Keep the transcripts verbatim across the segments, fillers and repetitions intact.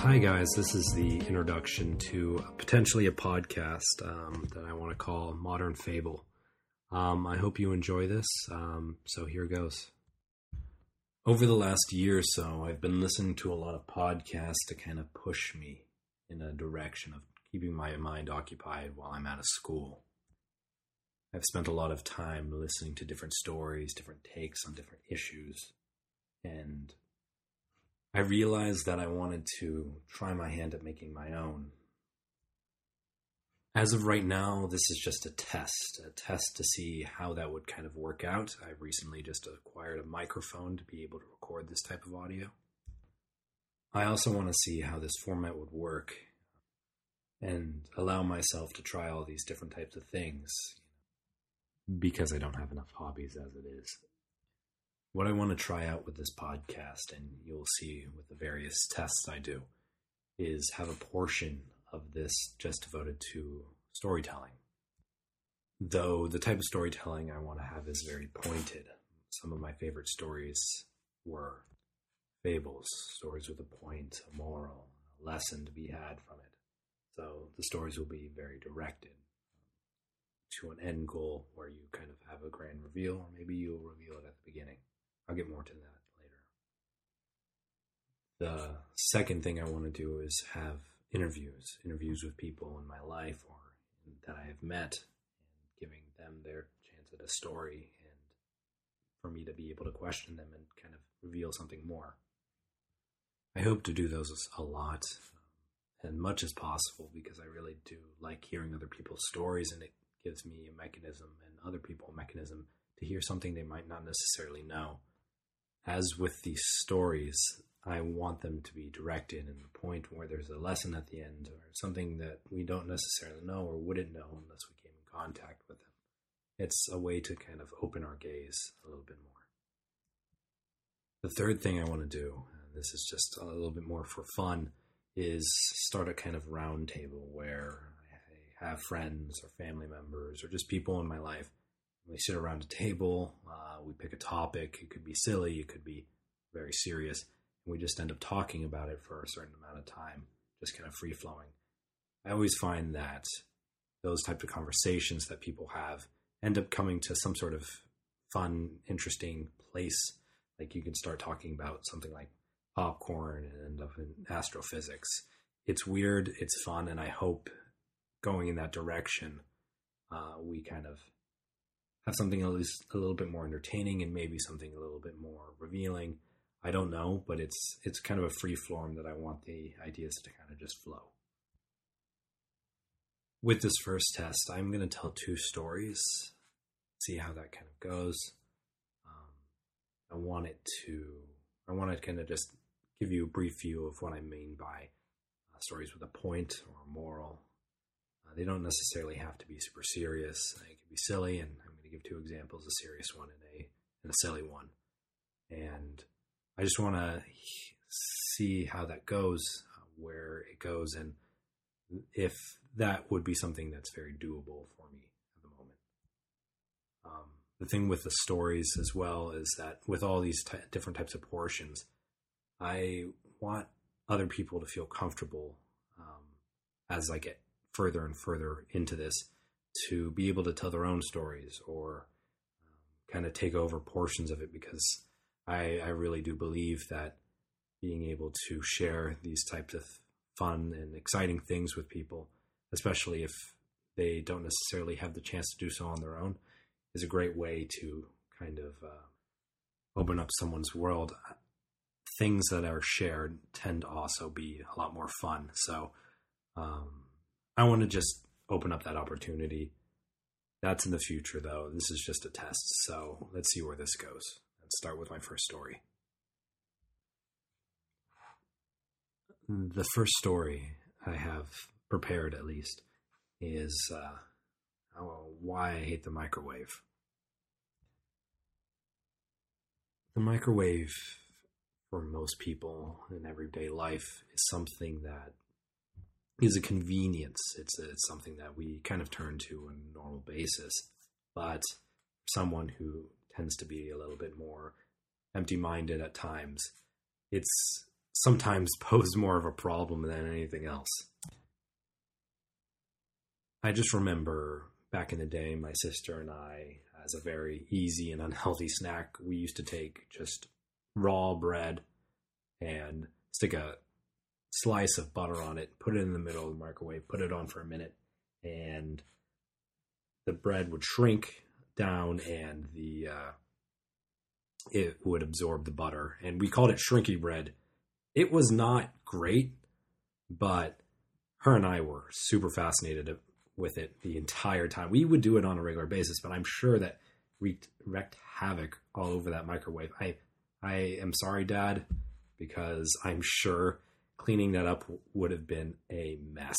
Hi guys, this is the introduction to potentially a podcast um, that I want to call Modern Fable. Um, I hope you enjoy this, um, so here goes. Over the last year or so, I've been listening to a lot of podcasts to kind of push me in a direction of keeping my mind occupied while I'm out of school. I've spent a lot of time listening to different stories, different takes on different issues, and I realized that I wanted to try my hand at making my own. As of right now, this is just a test, a test to see how that would kind of work out. I recently just acquired a microphone to be able to record this type of audio. I also want to see how this format would work and allow myself to try all these different types of things because I don't have enough hobbies as it is. What I want to try out with this podcast, and you'll see with the various tests I do, is have a portion of this just devoted to storytelling. Though the type of storytelling I want to have is very pointed. Some of my favorite stories were fables, stories with a point, a moral, a lesson to be had from it. So the stories will be very directed to an end goal where you kind of have a grand reveal, or maybe you'll reveal it at the beginning. I'll get more to that later. The second thing I want to do is have interviews, interviews with people in my life or that I have met, and giving them their chance at a story, and for me to be able to question them and kind of reveal something more. I hope to do those a lot, and much as possible, because I really do like hearing other people's stories, and it gives me a mechanism and other people a mechanism to hear something they might not necessarily know. As with these stories, I want them to be directed in the point where there's a lesson at the end or something that we don't necessarily know or wouldn't know unless we came in contact with them. It's a way to kind of open our gaze a little bit more. The third thing I want to do, and this is just a little bit more for fun, is start a kind of round table where I have friends or family members or just people in my life. We sit around a table, uh, we pick a topic. It could be silly, it could be very serious, and we just end up talking about it for a certain amount of time, just kind of free-flowing. I always find that those types of conversations that people have end up coming to some sort of fun, interesting place. Like you can start talking about something like popcorn and end up in astrophysics. It's weird, it's fun, and I hope going in that direction, uh, we kind of have something at least a little bit more entertaining and maybe something a little bit more revealing. I don't know, but it's it's kind of a free form that I want the ideas to kind of just flow. With this first test, I'm going to tell two stories, see how that kind of goes. Um, I want it to, I want to kind of just give you a brief view of what I mean by uh, stories with a point or a moral. Uh, they don't necessarily have to be super serious. They can be silly, and I'm give two examples, a serious one and a and a silly one. And I just want to see how that goes, uh, where it goes, and if that would be something that's very doable for me at the moment. Um, the thing with the stories as well is that with all these t- different types of portions, I want other people to feel comfortable um, as I get further and further into this, to be able to tell their own stories or um, kind of take over portions of it, because I, I really do believe that being able to share these types of fun and exciting things with people, especially if they don't necessarily have the chance to do so on their own, is a great way to kind of uh, open up someone's world. Things that are shared tend to also be a lot more fun. So um, I want to just open up that opportunity. That's in the future, though. This is just a test, so let's see where this goes. Let's start with my first story. The first story I have prepared, at least, is uh, why I hate the microwave. The microwave, for most people in everyday life, is something that is a convenience. It's, a, it's something that we kind of turn to on a normal basis. But someone who tends to be a little bit more empty-minded at times, it's sometimes pose more of a problem than anything else. I just remember back in the day, my sister and I, as a very easy and unhealthy snack, we used to take just raw bread and stick a slice of butter on it, put it in the middle of the microwave, put it on for a minute, and the bread would shrink down and the uh, it would absorb the butter. And we called it shrinky bread. It was not great, but her and I were super fascinated with it the entire time. We would do it on a regular basis, but I'm sure that wreaked, wreaked havoc all over that microwave. I I am sorry, Dad, because I'm sure cleaning that up would have been a mess.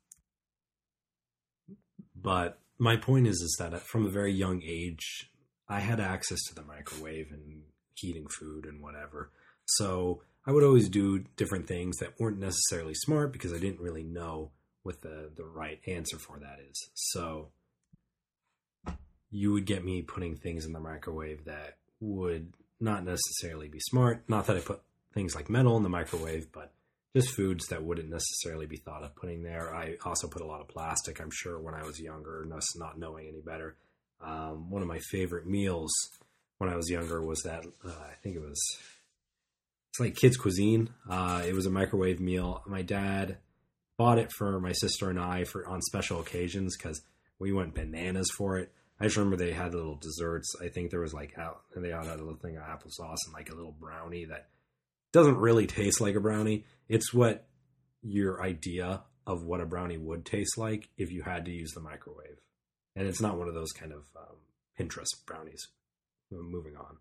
But my point is, is that from a very young age, I had access to the microwave and heating food and whatever. So I would always do different things that weren't necessarily smart because I didn't really know what the, the right answer for that is. So you would get me putting things in the microwave that would not necessarily be smart. Not that I put things like metal in the microwave, but just foods that wouldn't necessarily be thought of putting there. I also put a lot of plastic, I'm sure, when I was younger, not knowing any better. Um, one of my favorite meals when I was younger was that, uh, I think it was, it's like kids' cuisine. Uh, it was a microwave meal. My dad bought it for my sister and I for on special occasions because we went bananas for it. I just remember they had little desserts. I think there was like, and they had a little thing of applesauce and like a little brownie that doesn't really taste like a brownie. It's what your idea of what a brownie would taste like if you had to use the microwave. And it's not one of those kind of um, Pinterest brownies. Moving on.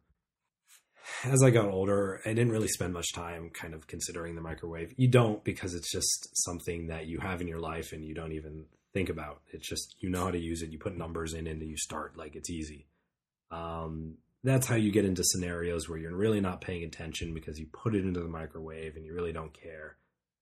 As I got older, I didn't really spend much time kind of considering the microwave. You don't, because it's just something that you have in your life and you don't even think about. It's just, you know how to use it. You put numbers in and you start, like it's easy. Um, that's how you get into scenarios where you're really not paying attention because you put it into the microwave and you really don't care.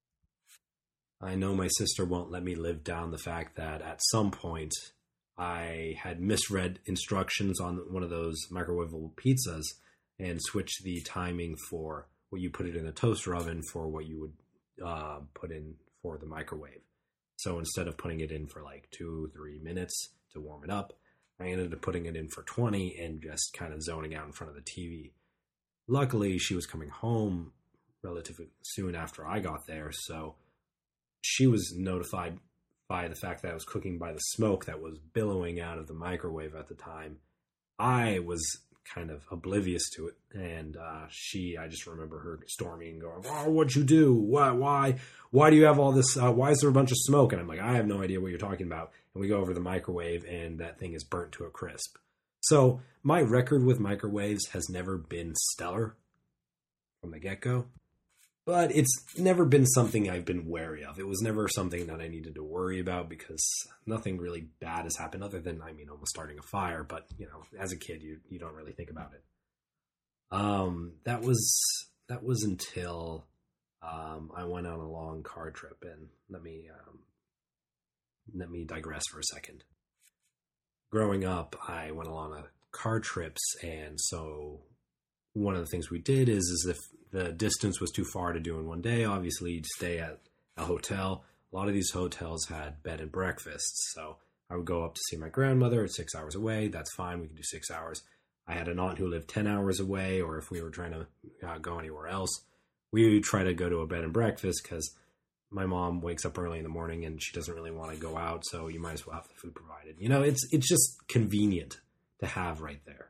I know my sister won't let me live down the fact that at some point I had misread instructions on one of those microwavable pizzas and switched the timing for what you put it in the toaster oven for what you would uh, put in for the microwave. So instead of putting it in for like two, three minutes to warm it up, I ended up putting it in for twenty and just kind of zoning out in front of the T V. Luckily, she was coming home relatively soon after I got there, so she was notified by the fact that I was cooking by the smoke that was billowing out of the microwave at the time. I was kind of oblivious to it, and uh, she, I just remember her storming and going, "Oh, what'd you do? Why, why, why do you have all this? Uh, why is there a bunch of smoke?" And I'm like, "I have no idea what you're talking about." And we go over the microwave, and that thing is burnt to a crisp. So my record with microwaves has never been stellar from the get-go. But it's never been something I've been wary of. It was never something that I needed to worry about because nothing really bad has happened other than, I mean, almost starting a fire. But, you know, as a kid, you you don't really think about it. Um, that was that was until um, I went on a long car trip. And let me um, let me digress for a second. Growing up, I went along a car trips, and so one of the things we did is, is if the distance was too far to do in one day, obviously you'd stay at a hotel. A lot of these hotels had bed and breakfasts. So I would go up to see my grandmother. It's six hours away. That's fine. We could do six hours. I had an aunt who lived ten hours away, or if we were trying to uh, go anywhere else, we would try to go to a bed and breakfast because my mom wakes up early in the morning and she doesn't really want to go out. So you might as well have the food provided. You know, it's it's just convenient to have right there.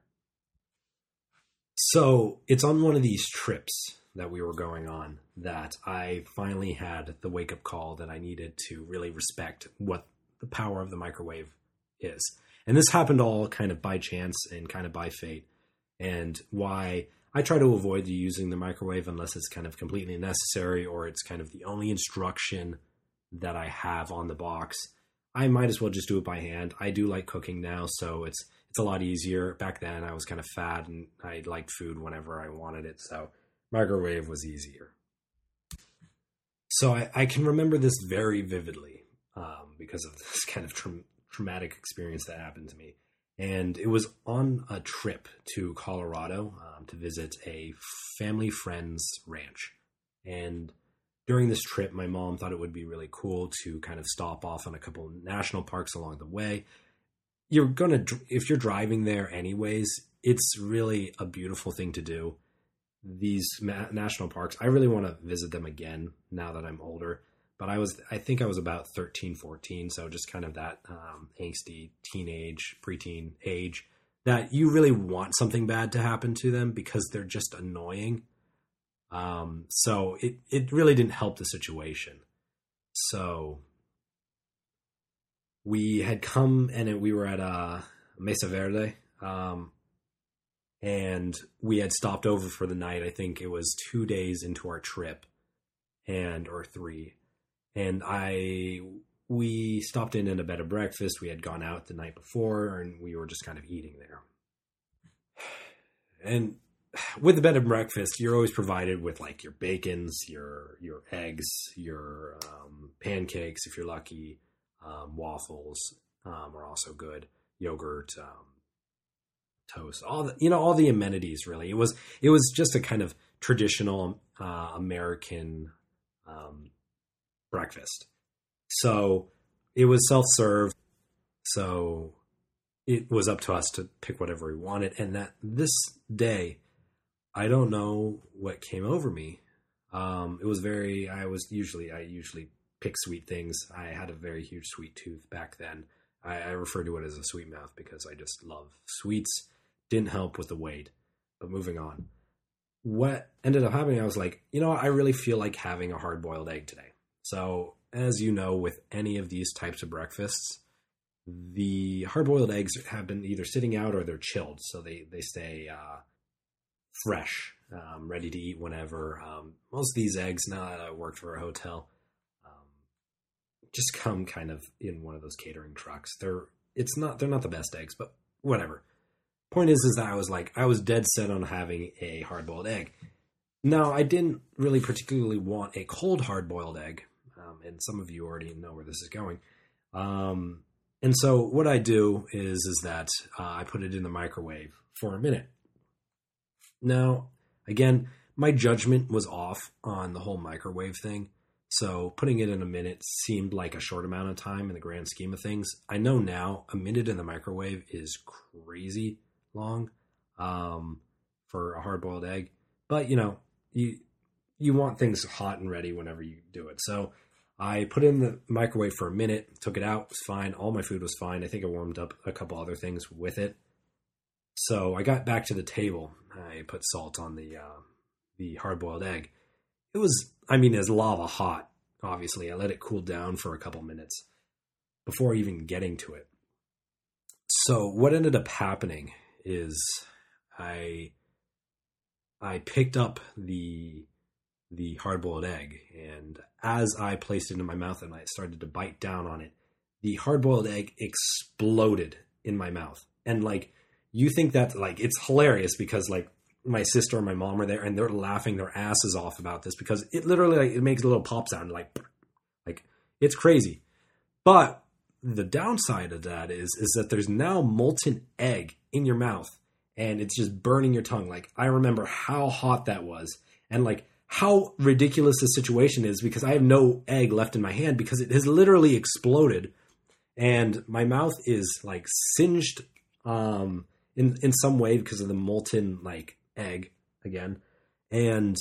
So it's on one of these trips that we were going on that I finally had the wake-up call that I needed to really respect what the power of the microwave is. And this happened all kind of by chance and kind of by fate, and why I try to avoid using the microwave unless it's kind of completely necessary or it's kind of the only instruction that I have on the box. I might as well just do it by hand. I do like cooking now, so it's it's a lot easier. Back then, I was kind of fat, and I liked food whenever I wanted it, so microwave was easier. So I, I can remember this very vividly um, because of this kind of tra- traumatic experience that happened to me. And it was on a trip to Colorado um, to visit a family friend's ranch. And during this trip, my mom thought it would be really cool to kind of stop off on a couple of national parks along the way. You're going to, if you're driving there anyways, it's really a beautiful thing to do. These ma- national parks, I really want to visit them again now that I'm older. But I was, I think I was about thirteen, fourteen. So just kind of that um, angsty teenage, preteen age that you really want something bad to happen to them because they're just annoying. Um, so it, it really didn't help the situation. So we had come and it, we were at uh, Mesa Verde. Um, and we had stopped over for the night. I think it was two days into our trip and, or three. And I, we stopped in at a bed and breakfast. We had gone out the night before and we were just kind of eating there. And with the bed and breakfast, you're always provided with like your bacons, your, your eggs, your, um, pancakes, if you're lucky, um, waffles, um, are also good, yogurt, um, toast, all the, you know, all the amenities really. It was, it was just a kind of traditional, uh, American, um, breakfast. So it was self-serve. So it was up to us to pick whatever we wanted. And that this day, I don't know what came over me. Um, it was very, I was usually, I usually pick sweet things. I had a very huge sweet tooth back then. I, I refer to it as a sweet mouth because I just love sweets. Didn't help with the weight, but moving on. What ended up happening, I was like, you know, I really feel like having a hard-boiled egg today. So as you know, with any of these types of breakfasts, the hard-boiled eggs have been either sitting out or they're chilled. So they, they stay uh, fresh, um, ready to eat whenever. Um, most of these eggs, now that I worked for a hotel, um, just come kind of in one of those catering trucks. They're, it's not, they're not the best eggs, but whatever. Point is, is that I was like, I was dead set on having a hard-boiled egg. Now, I didn't really particularly want a cold hard-boiled egg, um, and some of you already know where this is going. Um, and so what I do is, is that uh, I put it in the microwave for a minute. Now, again, my judgment was off on the whole microwave thing. So putting it in a minute seemed like a short amount of time in the grand scheme of things. I know now a minute in the microwave is crazy long um, for a hard-boiled egg. But, you know, you you want things hot and ready whenever you do it. So I put it in the microwave for a minute, took it out, it was fine. All my food was fine. I think I warmed up a couple other things with it. So I got back to the table. I put salt on the uh, the hard-boiled egg. It was, I mean, as lava hot, obviously. I let it cool down for a couple minutes before even getting to it. So what ended up happening is I I picked up the the hard-boiled egg, and as I placed it in my mouth and I started to bite down on it, the hard-boiled egg exploded in my mouth. And like, you think that like it's hilarious because like my sister and my mom are there and they're laughing their asses off about this because it literally like it makes a little pop sound like like it's crazy. But the downside of that is is that there's now molten egg in your mouth and it's just burning your tongue. Like I remember how hot that was and like how ridiculous the situation is because I have no egg left in my hand because it has literally exploded and my mouth is like singed um in in some way because of the molten like egg again. And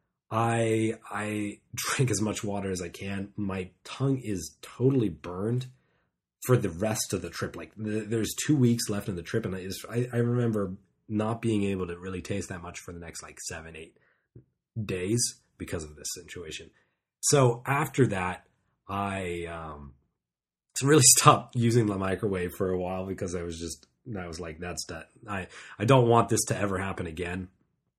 I I drink as much water as I can. My tongue is totally burned for the rest of the trip. Like the, there's two weeks left in the trip, and I, I I remember not being able to really taste that much for the next like seven eight days because of this situation. So after that, I um really stopped using the microwave for a while because I was just I was like, that's that. I, I don't want this to ever happen again.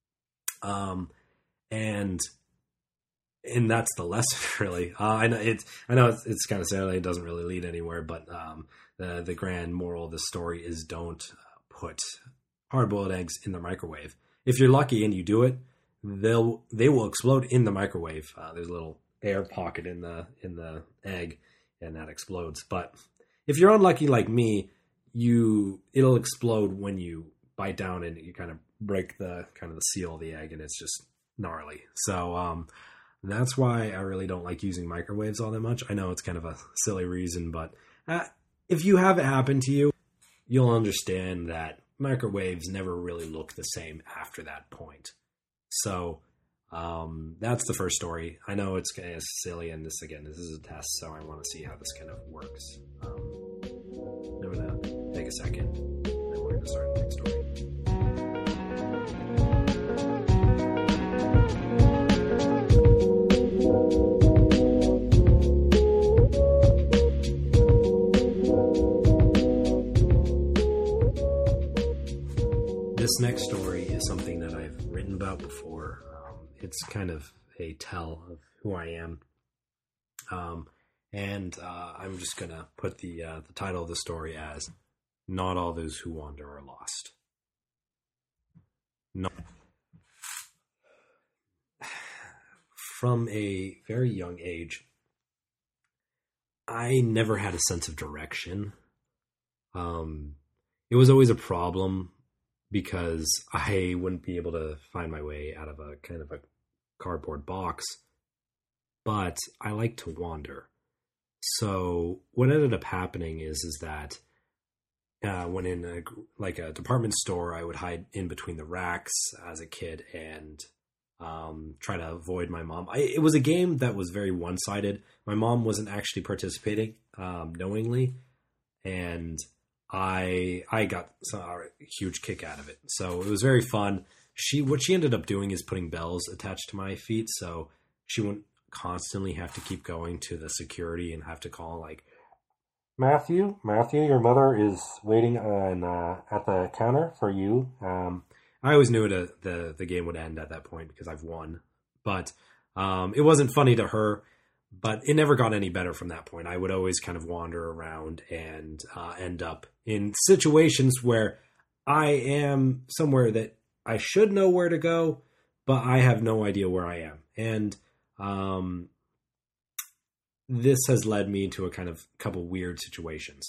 Um, and, and that's the lesson really. Uh, I know it's, I know it's, it's kind of silly. It doesn't really lead anywhere, but, um, the, the grand moral of the story is don't put hard-boiled eggs in the microwave. If you're lucky and you do it, they'll, they will explode in the microwave. Uh, there's a little air pocket in the, in the egg and that explodes. But if you're unlucky like me, you it'll explode when you bite down and you kind of break the kind of the seal of the egg and it's just gnarly. So um That's why I really don't like using microwaves all that much. I know it's kind of a silly reason, but uh, if you have it happen to you, you'll understand that microwaves never really look the same after that point. So um, that's the first story. I know it's kind of silly, and this, again, this is a test, so I want to see how this kind of works. Um, I'm going to take a second, and then we're going to start the next story. This next story is something that I've written about before. Um, it's kind of a tell of who I am. Um, and uh, I'm just going to put the uh, the title of the story as "Not All Those Who Wander Are Lost." No. From a very young age, I never had a sense of direction. Um, it was always a problem because I wouldn't be able to find my way out of a kind of a cardboard box, but I like to wander. So what ended up happening is, is that uh, when in a, like a department store, I would hide in between the racks as a kid and um, try to avoid my mom. I, it was a game that was very one-sided. My mom wasn't actually participating um, knowingly, and I I got some, a huge kick out of it. So it was very fun. She what she ended up doing is putting bells attached to my feet, so she wouldn't constantly have to keep going to the security and have to call like, Matthew, Matthew, your mother is waiting on uh, at the counter for you. Um, I always knew the, the the game would end at that point because I've won, but um, it wasn't funny to her. But it never got any better from that point. I would always kind of wander around and uh, end up in situations where I am somewhere that I should know where to go, but I have no idea where I am. And um, this has led me to a kind of couple weird situations.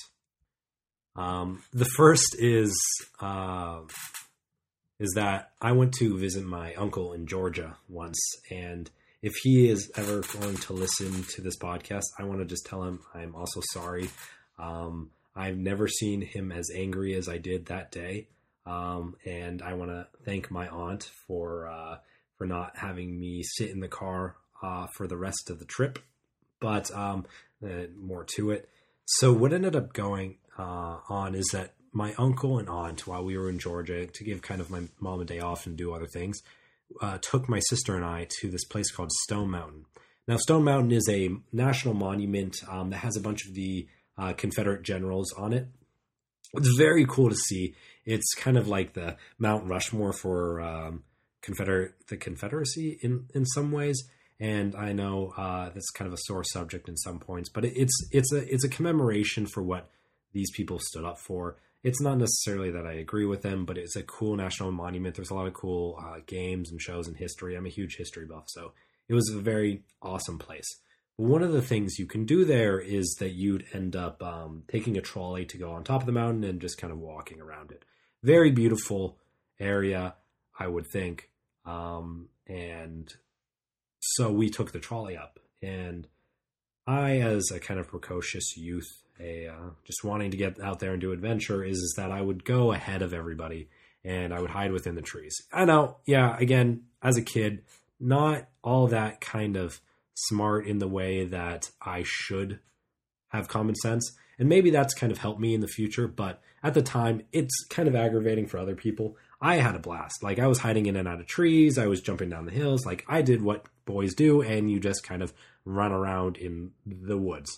Um, the first is uh, is that I went to visit my uncle in Georgia once, and if he is ever going to listen to this podcast, I want to just tell him I'm also sorry. Um, I've never seen him as angry as I did that day. Um, and I want to thank my aunt for uh, for not having me sit in the car uh, for the rest of the trip. But um, uh, more to it. So what ended up going uh, on is that my uncle and aunt, while we were in Georgia, to give kind of my mom a day off and do other things, Uh, took my sister and I to this place called Stone Mountain. Now, Stone Mountain is a national monument um, that has a bunch of the uh, Confederate generals on it. It's very cool to see. It's kind of like the Mount Rushmore for um, Confederate the Confederacy in, in some ways. And I know uh, that's kind of a sore subject in some points, but it, it's it's a it's a commemoration for what these people stood up for. It's not necessarily that I agree with them, but it's a cool national monument. There's a lot of cool uh, games and shows and history. I'm a huge history buff, so it was a very awesome place. But one of the things you can do there is that you'd end up um, taking a trolley to go on top of the mountain and just kind of walking around it. Very beautiful area, I would think. Um, and so we took the trolley up. And I, as a kind of precocious youth, A, uh, just wanting to get out there and do adventure, is, is that I would go ahead of everybody and I would hide within the trees. I know, yeah, again, as a kid, not all that kind of smart in the way that I should have common sense. And maybe that's kind of helped me in the future, but at the time, it's kind of aggravating for other people. I had a blast. Like, I was hiding in and out of trees. I was jumping down the hills. Like, I did what boys do, and you just kind of run around in the woods.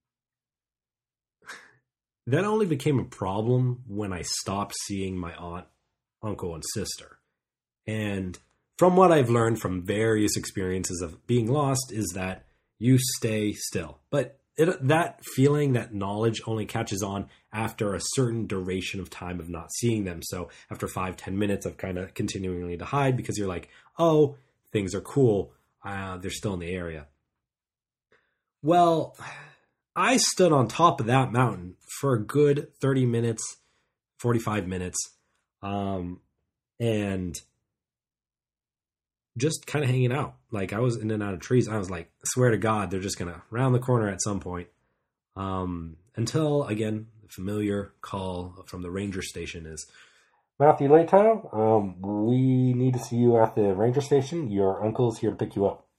That only became a problem when I stopped seeing my aunt, uncle, and sister. And from what I've learned from various experiences of being lost is that you stay still. But it, that feeling, that knowledge only catches on after a certain duration of time of not seeing them. So after five, ten minutes of kind of continuing to hide because you're like, oh, things are cool. Uh, they're still in the area. Well, I stood on top of that mountain for a good thirty minutes, forty-five minutes. Um, and just kind of hanging out. Like I was in and out of trees. I was like, I swear to God, they're just going to round the corner at some point. Um, until, again, the familiar call from the ranger station is, Matthew Laytow, um, we need to see you at the ranger station. Your uncle's here to pick you up.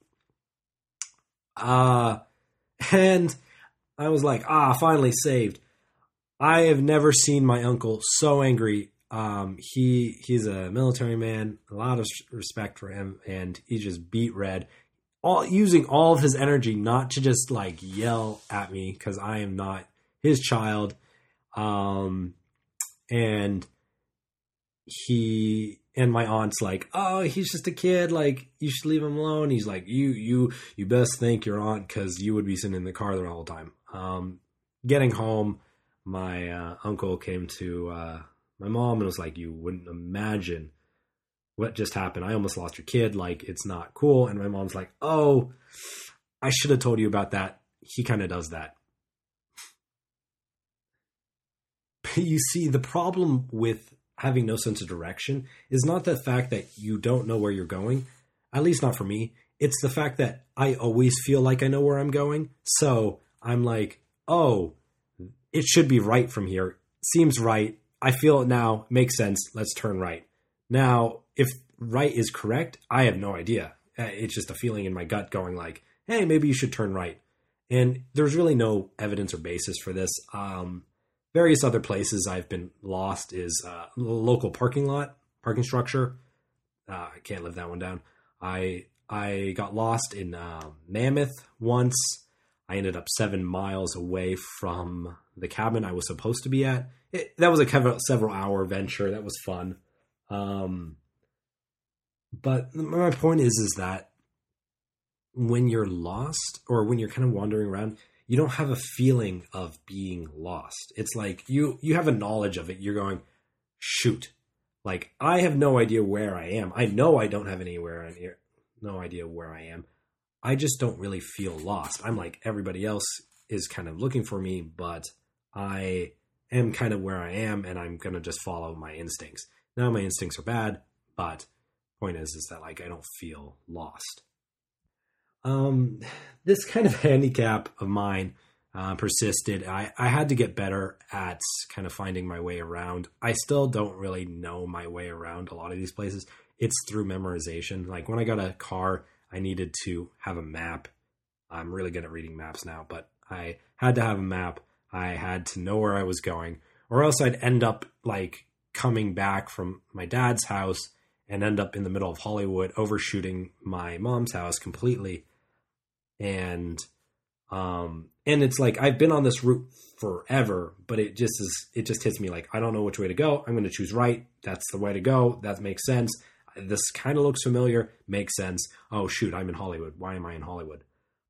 Uh, and I was like, ah, finally saved. I have never seen my uncle so angry. Um, he he's a military man, a lot of respect for him, and he just beat red, all using all of his energy not to just like yell at me because I am not his child. Um, and he and my aunt's like, oh, he's just a kid. Like, you should leave him alone. He's like, you you you best thank your aunt because you would be sitting in the car the whole time. Um, getting home, my uh, uncle came to uh, my mom and was like, you wouldn't imagine what just happened. I almost lost your kid. Like, it's not cool. And my mom's like, oh, I should have told you about that. He kind of does that. You see, the problem with having no sense of direction is not the fact that you don't know where you're going, at least not for me. It's the fact that I always feel like I know where I'm going. So I'm like, oh, it should be right from here. Seems right. I feel it now. Makes sense. Let's turn right. Now, if right is correct, I have no idea. It's just a feeling in my gut going like, hey, maybe you should turn right. And there's really no evidence or basis for this. Um, Various other places I've been lost is uh, local parking lot, parking structure. Uh, I can't live that one down. I I got lost in uh, Mammoth once. I ended up seven miles away from the cabin I was supposed to be at. It, that was a several hour venture. That was fun. Um, but my point is, is that when you're lost or when you're kind of wandering around, you don't have a feeling of being lost. It's like you you have a knowledge of it. You're going, shoot. Like, I have no idea where I am. I know I don't have anywhere, no idea where I am. I just don't really feel lost. I'm like everybody else is kind of looking for me, but I am kind of where I am, and I'm going to just follow my instincts. Now, my instincts are bad, but point is, is that like I don't feel lost. Um, this kind of handicap of mine uh, persisted. I, I had to get better at kind of finding my way around. I still don't really know my way around a lot of these places. It's through memorization. Like when I got a car, I needed to have a map. I'm really good at reading maps now, but I had to have a map. I had to know where I was going, or else I'd end up like coming back from my dad's house and end up in the middle of Hollywood, overshooting my mom's house completely. And, um, and it's like, I've been on this route forever, but it just is, it just hits me like, I don't know which way to go. I'm going to choose right. That's the way to go. That makes sense. This kind of looks familiar. Makes sense. Oh shoot, I'm in Hollywood. Why am I in Hollywood?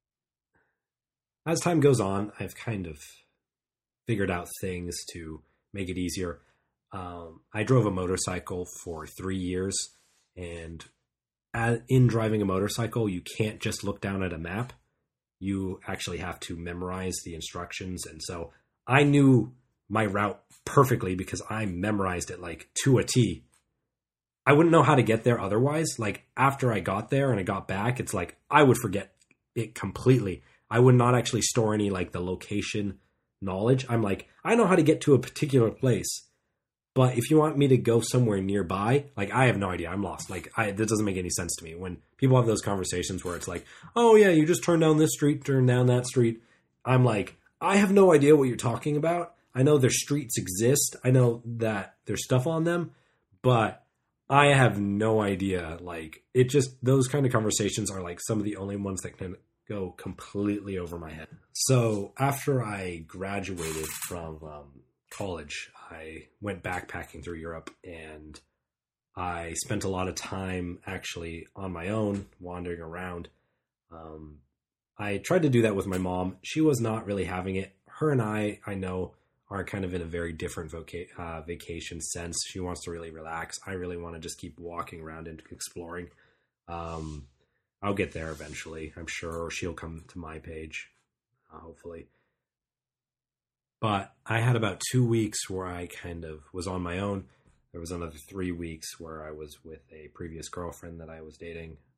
As time goes on, I've kind of figured out things to make it easier. Um, I drove a motorcycle for three years, and in driving a motorcycle, you can't just look down at a map. You actually have to memorize the instructions. And so I knew my route perfectly because I memorized it like to a T. I wouldn't know how to get there otherwise. Like after I got there and I got back, it's like I would forget it completely. I would not actually store any like the location knowledge. I'm like, I know how to get to a particular place. But if you want me to go somewhere nearby, like I have no idea. I'm lost. Like I, that doesn't make any sense to me. When people have those conversations where it's like, oh yeah, you just turn down this street, turn down that street. I'm like, I have no idea what you're talking about. I know their streets exist. I know that there's stuff on them, but I have no idea. Like it just, those kind of conversations are like some of the only ones that can go completely over my head. So after I graduated from um, college, I went backpacking through Europe, and I spent a lot of time actually on my own wandering around. Um, I tried to do that with my mom. She was not really having it. Her and I, I know, are kind of in a very different voca- uh, vacation sense. She wants to really relax. I really want to just keep walking around and exploring. Um, I'll get there eventually, I'm sure, or she'll come to my page, uh, hopefully. But I had about two weeks where I kind of was on my own. There was another three weeks where I was with a previous girlfriend that I was dating.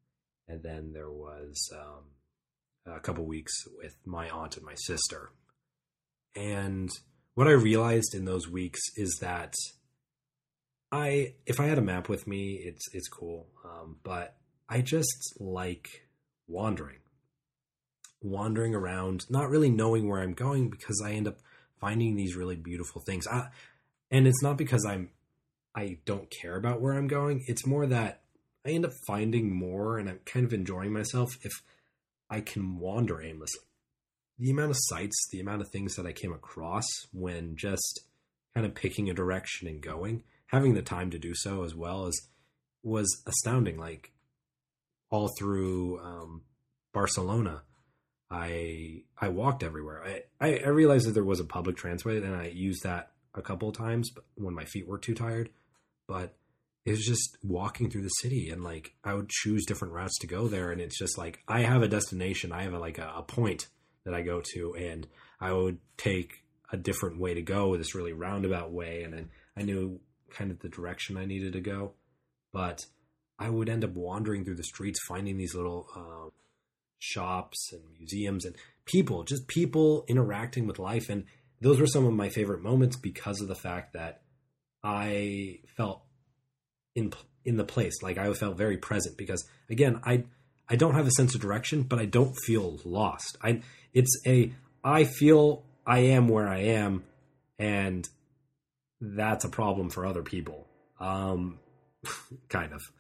And then there was um, a couple weeks with my aunt and my sister. And what I realized in those weeks is that I, if I had a map with me, it's it's cool. Um, but I just like wandering, wandering around, not really knowing where I'm going because I end up finding these really beautiful things. I, and it's not because I'm, I don't care about where I'm going. It's more that I end up finding more and I'm kind of enjoying myself if I can wander aimlessly. The amount of sights, the amount of things that I came across when just kind of picking a direction and going, having the time to do so as well as was astounding. Like all through um, Barcelona, I I walked everywhere. I, I, I realized that there was a public transport and I used that a couple of times when my feet were too tired. But it was just walking through the city and like I would choose different routes to go there. And it's just like I have a destination. I have a, like a, a point that I go to and I would take a different way to go, this really roundabout way. And then I knew kind of the direction I needed to go, but I would end up wandering through the streets, finding these little uh, shops and museums and people, just people interacting with life. And those were some of my favorite moments because of the fact that I felt in in the place. Like I felt very present because again, I I don't have a sense of direction, but I don't feel lost. I it's a I feel I am where I am, and that's a problem for other people. Um, kind of.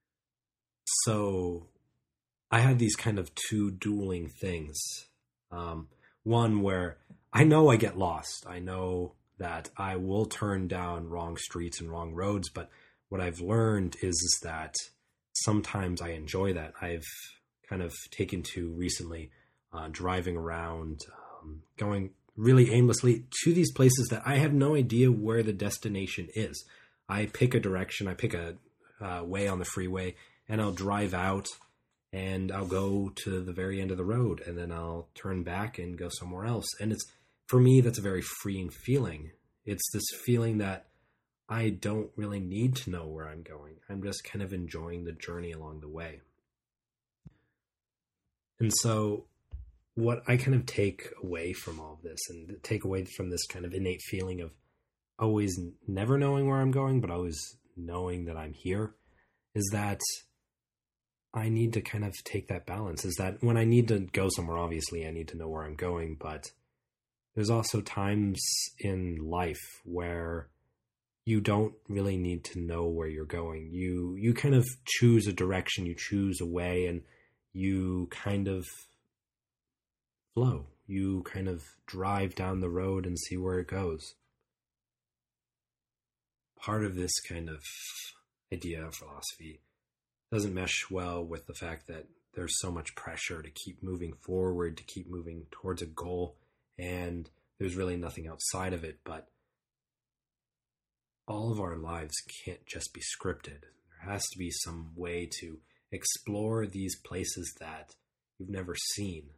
So I had these kind of two dueling things. Um, one where I know I get lost. I know that I will turn down wrong streets and wrong roads, but what I've learned is, is that sometimes I enjoy that. I've kind of taken to recently uh, driving around, um, going really aimlessly to these places that I have no idea where the destination is. I pick a direction, I pick a uh, way on the freeway, and I'll drive out and I'll go to the very end of the road and then I'll turn back and go somewhere else. And it's, for me, that's a very freeing feeling. It's this feeling that I don't really need to know where I'm going. I'm just kind of enjoying the journey along the way. And so what I kind of take away from all of this and take away from this kind of innate feeling of always never knowing where I'm going, but always knowing that I'm here, is that I need to kind of take that balance. Is that when I need to go somewhere, obviously I need to know where I'm going, but there's also times in life where you don't really need to know where you're going. You you kind of choose a direction, you choose a way, and you kind of flow. You kind of drive down the road and see where it goes. Part of this kind of idea of philosophy doesn't mesh well with the fact that there's so much pressure to keep moving forward, to keep moving towards a goal, and there's really nothing outside of it. But all of our lives can't just be scripted. There has to be some way to explore these places that you've never seen.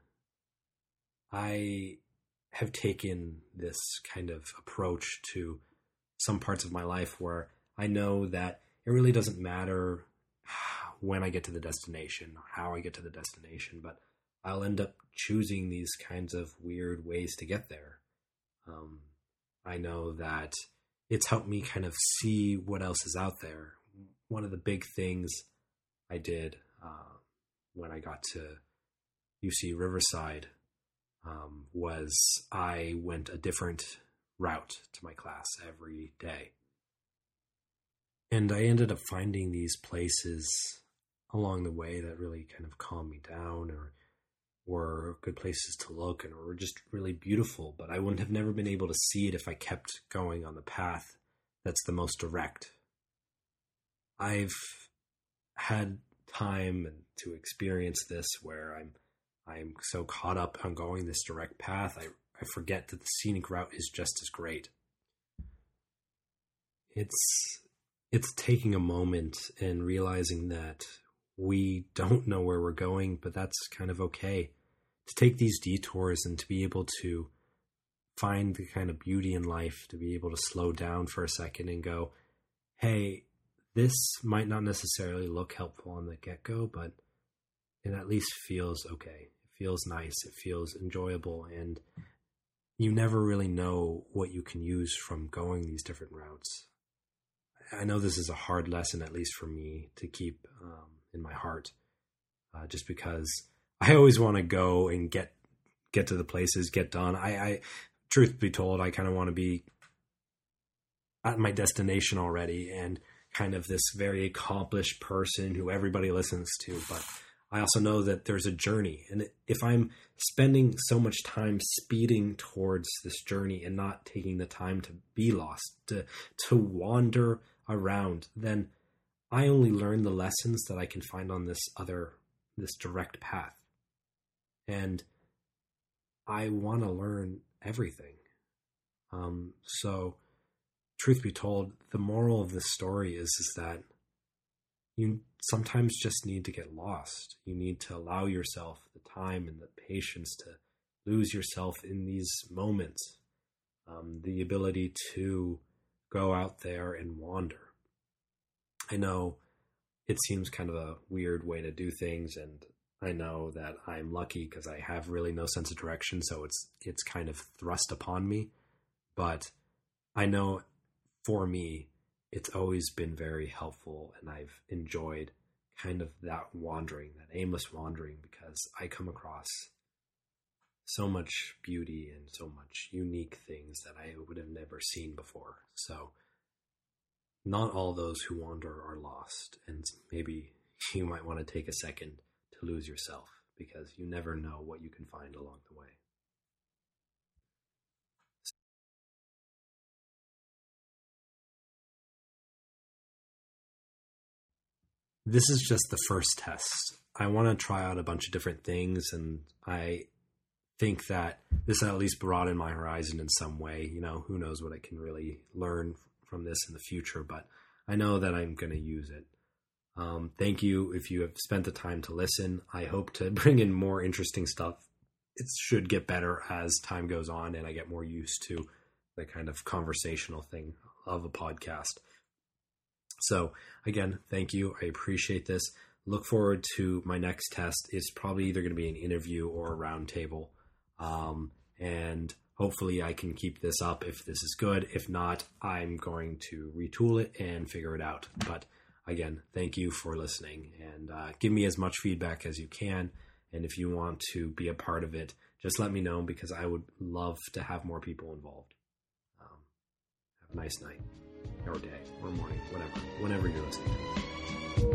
I have taken this kind of approach to some parts of my life where I know that it really doesn't matter when I get to the destination, how I get to the destination, but I'll end up choosing these kinds of weird ways to get there. Um, I know that it's helped me kind of see what else is out there. One of the big things I did uh, when I got to U C Riverside um, was I went a different route to my class every day. And I ended up finding these places along the way that really kind of calmed me down, or were good places to look and were just really beautiful. But I wouldn't have never been able to see it if I kept going on the path that's the most direct. I've had time to experience this where I'm I'm so caught up on going this direct path, I, I forget that the scenic route is just as great. It's it's taking a moment and realizing that we don't know where we're going, but that's kind of okay. To take these detours and to be able to find the kind of beauty in life, to be able to slow down for a second and go, hey, this might not necessarily look helpful on the get-go, but it at least feels okay. It feels nice. It feels enjoyable. And you never really know what you can use from going these different routes. I know this is a hard lesson, at least for me, to keep um, in my heart, uh, just because I always want to go and get get to the places, get done. I, I truth be told, I kind of want to be at my destination already and kind of this very accomplished person who everybody listens to. But I also know that there's a journey. And if I'm spending so much time speeding towards this journey and not taking the time to be lost, to, to wander around, then I only learn the lessons that I can find on this other, this direct path. And I want to learn everything. Um, so truth be told, the moral of this story is, is that you sometimes just need to get lost. You need to allow yourself the time and the patience to lose yourself in these moments. Um, the ability to go out there and wander. I know it seems kind of a weird way to do things, and I know that I'm lucky because I have really no sense of direction, so it's it's kind of thrust upon me. But I know for me, it's always been very helpful, and I've enjoyed kind of that wandering, that aimless wandering, because I come across so much beauty and so much unique things that I would have never seen before. So not all those who wander are lost, and maybe you might want to take a second to lose yourself, because you never know what you can find along the way. This is just the first test. I want to try out a bunch of different things, and I think that this at least broadened my horizon in some way. You know, who knows what I can really learn from this in the future, but I know that I'm going to use it. Um, thank you if you have spent the time to listen. I hope to bring in more interesting stuff. It should get better as time goes on and I get more used to the kind of conversational thing of a podcast. So again, thank you. I appreciate this. Look forward to my next test. It's probably either going to be an interview or a roundtable. Um, and hopefully I can keep this up if this is good. If not, I'm going to retool it and figure it out. But again, thank you for listening, and uh, give me as much feedback as you can. And if you want to be a part of it, just let me know, because I would love to have more people involved. Um, have a nice night or day or morning, whatever, whenever you're listening.